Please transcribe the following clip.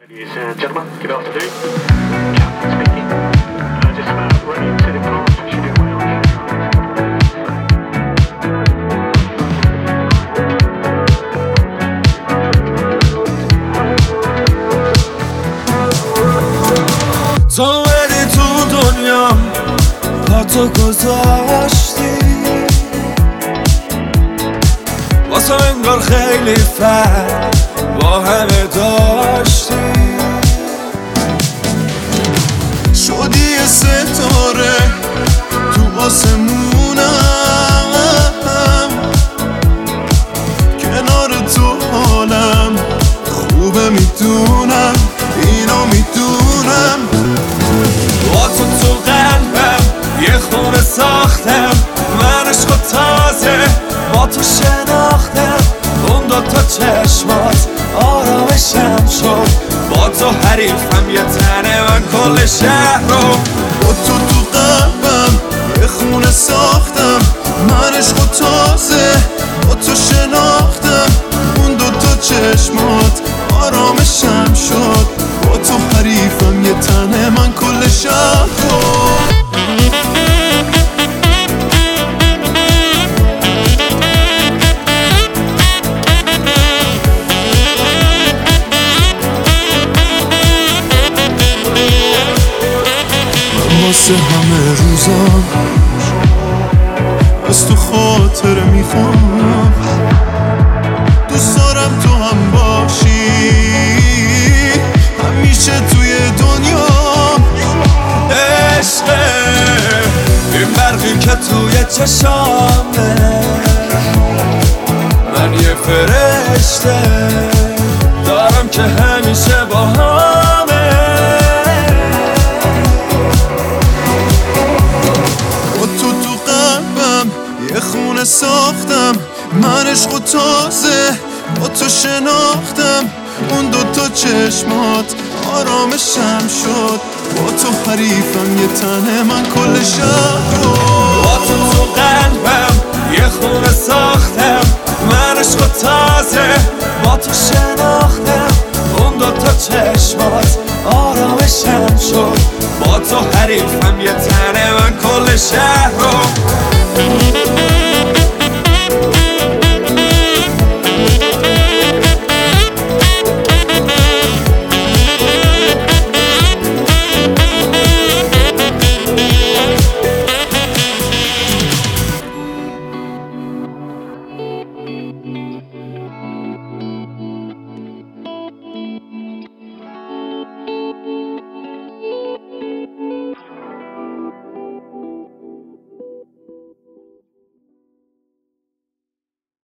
Ladies and gentlemen, good afternoon. Captain speaking. Just about ready to depart. Should do well. تو اومدی تو دنیام پا تو گذاشتی واسه انگار خیلی فرق با همه داشتی شدی یه ستاره تو آسمونم کنار تو حالم خوبه میدونم اینو میدونم با تو قلبم یه خونه ساختم من عشق و تازه با تو شناختم اون دوتا چشمات آرامشم شد با تو حریفم یه تنه من کل شهر رو با تو قلبم یه خونه ساختم من عشق و تازه با تو شناختم اون دوتا چشمات آرامشم شد با تو حریفم یه تنه من کل شهر رو واسه همه روزام از تو خاطر میخوام دوست دارم تو هم باشی همیشه توی دنیا عشقه این برقی که توی چشامه من یه فرشته دارم که همیشه با همه یه خونه ساختم من عشق و تازه با تو شناختم اون دوتا چشمات آرامشم شد با تو حریفم یه تنه من کل شهر رو با تو قلبم یه خونه ساختم من عشق و تازه با تو شناختم اون دوتا چشمات آرامشم شد با تو حریفم یه تنه من کل شهر رو